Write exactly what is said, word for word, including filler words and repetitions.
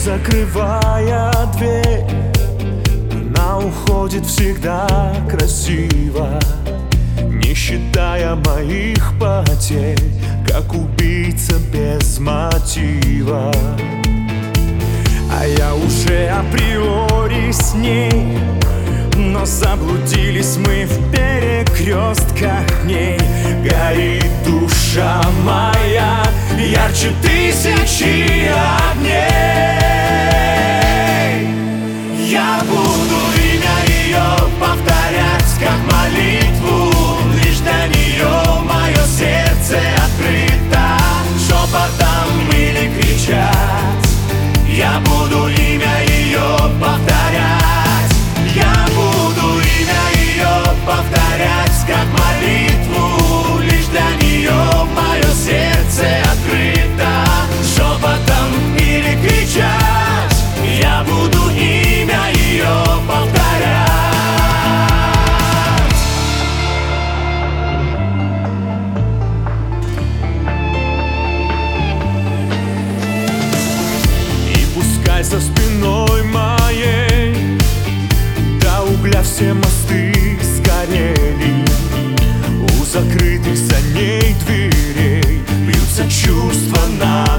закрывая дверь, она уходит всегда красиво, не считая моих потерь, как убийца без мотива. А я уже априори с ней, но заблудились мы в перекрестках дней. Горит душа моя ярче тысячи огней. Я буду имя ее повторять как молитву, лишь для нее мое сердце открыто, шепотом или кричать. Я буду имя ее повторять, я буду имя ее повторять как молитву, лишь для нее мое сердце открыто, шепотом или кричать. Я буду имя ее повторять. И пускай за спиной моей до угля все мосты сгорели, у закрытых за ней дверей бьются чувства на